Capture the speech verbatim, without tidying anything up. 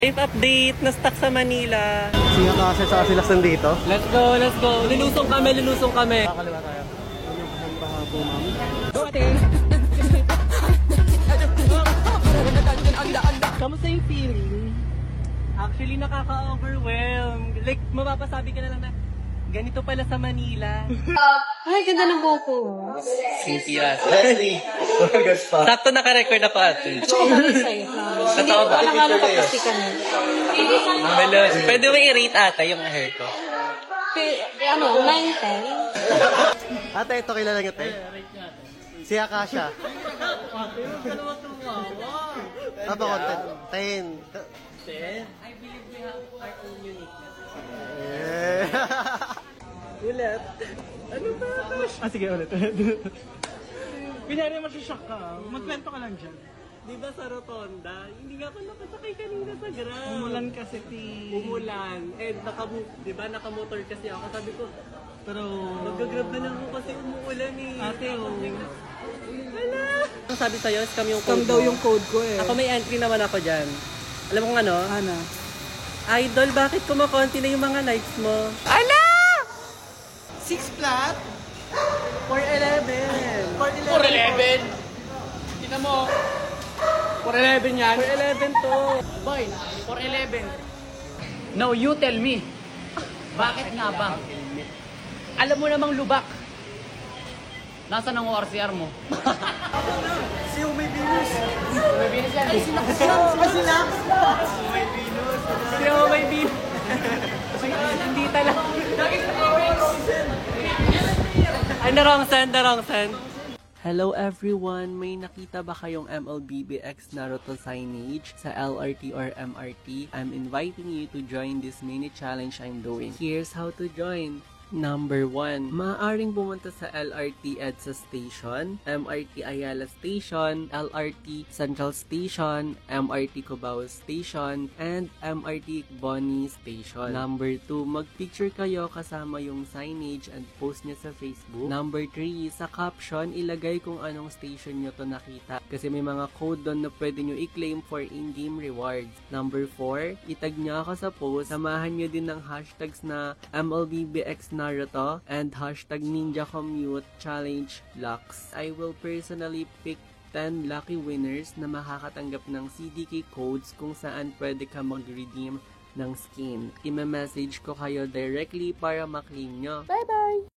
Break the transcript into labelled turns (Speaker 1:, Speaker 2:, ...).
Speaker 1: Life update, na-stuck sa Manila.
Speaker 2: Siya kasi sa sila nandito.
Speaker 1: Let's go, let's go. Lulusong kami, lulusong kami.
Speaker 2: Kakaliwa tayo. Ano ang bahabo, ma'am?
Speaker 1: Go, ate. Kamusta yung feeling? Actually, nakaka-overwhelm. Like, mapapasabi ka na lang na, ganito pala sa Manila.
Speaker 3: Ay, ganda ng buko.
Speaker 1: Cynthia.
Speaker 2: Leslie! Burgers pa.
Speaker 1: Sakto naka-record na pa ate.
Speaker 3: Sorry sa'yo. Hindi,
Speaker 1: Totoo ba?
Speaker 3: walang ano papastikan mo.
Speaker 1: Malos. Pwede mo i-rate ata yung hair ko.
Speaker 3: P- ano, nine ten?
Speaker 2: Ate, ito kilala niyo, te? Si Akasha. Apa content? ten.
Speaker 1: ten? I believe we have our own uniqueness.
Speaker 2: Yeah.
Speaker 1: Ulit. Ano ba?
Speaker 4: Ah, sige, ulit. Kunyari masashock ka, magkwento ka lang dyan.
Speaker 1: Di ba sa Rotonda? Hindi nga ako nakasakay kanina sa Grab.
Speaker 4: Umulan kasi ti...
Speaker 1: Umulan. And nakamu di ba nakamotor kasi ako. Sabi ko,
Speaker 4: Pero...
Speaker 1: mag-grab na lang ako kasi umuulan eh.
Speaker 4: Ate, oh.
Speaker 1: Wala! Ang sabi sa'yo, scam yung code
Speaker 4: Scam daw
Speaker 1: mo.
Speaker 4: yung code ko eh.
Speaker 1: Ako may entry naman ako dyan. Alam mo kung ano?
Speaker 4: Ana.
Speaker 1: Idol, bakit kumakonti na yung mga likes mo?
Speaker 4: Six flat?
Speaker 1: four eleven.
Speaker 4: four eleven? Tingnan mo. four eleven yan.
Speaker 1: four eleven to.
Speaker 5: Boy, four eleven. No, you tell me. Bakit nga ba? Alam mo namang lubak. Nasaan ang O R C R mo?
Speaker 1: Si Umay Venus. Si Umay Venus. Hindi talaga. Ay, the wrong send, the wrong send. Hello everyone! May nakita ba kayong M L B B X Naruto signage sa L R T or M R T? I'm inviting you to join this mini challenge I'm doing. Here's how to join. Number one, maaaring pumunta sa L R T EDSA Station, M R T Ayala Station, L R T Central Station, M R T Cubao Station, and M R T Boni Station. Number two, magpicture kayo kasama yung signage and post nyo sa Facebook. Number three, sa caption, ilagay kung anong station nyo to nakita. Kasi may mga code doon na pwede nyo i-claim for in-game rewards. Number four, itag nyo ako sa post. Samahan nyo din ng hashtags na M L B B X Naruto and hashtag Ninja Commute Challenge Lux. I will personally pick ten lucky winners na makakatanggap ng C D K codes kung saan pwede ka mag-redeem ng skin. I-message ko kayo directly para maklaim nyo. Bye-bye!